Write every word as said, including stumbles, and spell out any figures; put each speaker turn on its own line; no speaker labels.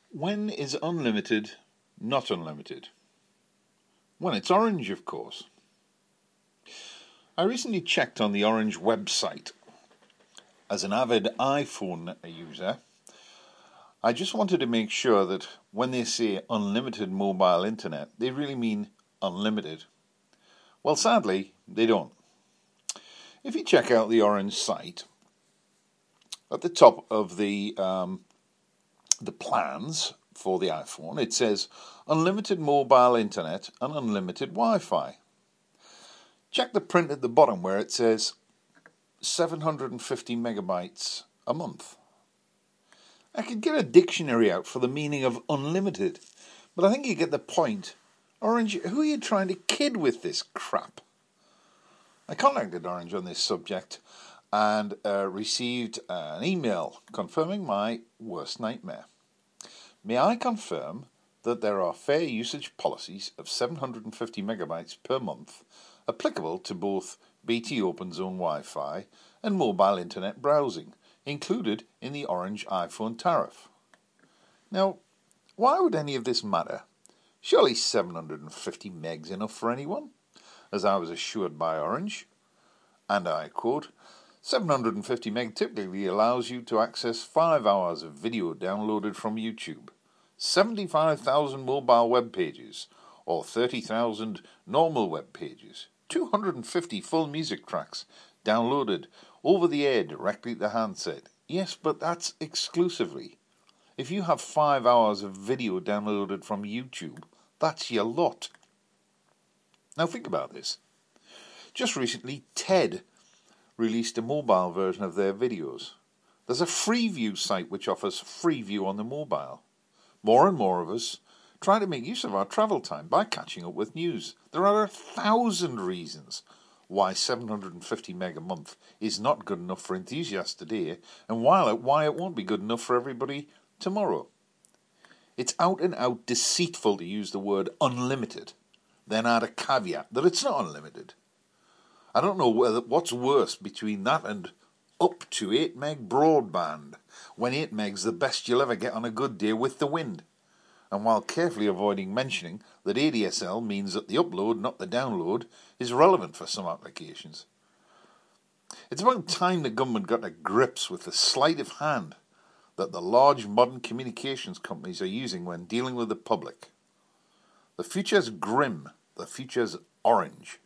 When is unlimited not unlimited? When it's Orange, of course. I recently checked on the Orange website. As an avid iPhone user, I just wanted to make sure that when they say unlimited mobile internet, they really mean unlimited. Well, sadly, they don't. If you check out the Orange site, at the top of the um, the plans for the iPhone, it says unlimited mobile internet and unlimited Wi-Fi. Check the print at the bottom where it says seven hundred fifty megabytes a month. I could get a dictionary out for the meaning of unlimited, but I think you get the point. Orange, who are you trying to kid with this crap? I contacted Orange on this subject and uh, received an email confirming my worst nightmare. May I confirm that there are fair usage policies of seven hundred fifty megabytes per month applicable to both B T Open Zone Wi-Fi and mobile internet browsing, included in the Orange iPhone tariff. Now, why would any of this matter? Surely seven hundred fifty megs enough for anyone, as I was assured by Orange. And I quote, seven hundred fifty meg typically allows you to access five hours of video downloaded from YouTube, seventy-five thousand mobile web pages, or thirty thousand normal web pages, two hundred fifty full music tracks downloaded over the air directly to the handset. Yes, but that's exclusively. If you have five hours of video downloaded from YouTube, that's your lot. Now think about this. Just recently, TED released a mobile version of their videos. There's a Freeview site which offers Freeview on the mobile. More and more of us try to make use of our travel time by catching up with news. There are a thousand reasons why seven hundred fifty meg a month is not good enough for enthusiasts today, and why it, why it won't be good enough for everybody tomorrow. It's out and out deceitful to use the word unlimited, then add a caveat that it's not unlimited. I don't know whether, what's worse between that and up to eight meg broadband, when eight meg's the best you'll ever get on a good day with the wind. And while carefully avoiding mentioning that A D S L means that the upload, not the download, is relevant for some applications. It's about time the government got to grips with the sleight of hand that the large modern communications companies are using when dealing with the public. The future's grim, the future's orange.